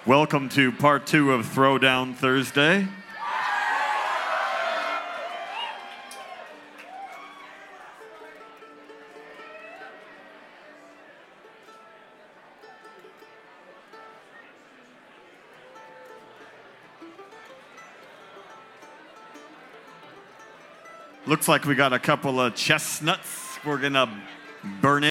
Welcome to part 2 of Throwdown Thursday. Looks like we got a couple of chestnuts we're gonna burn in.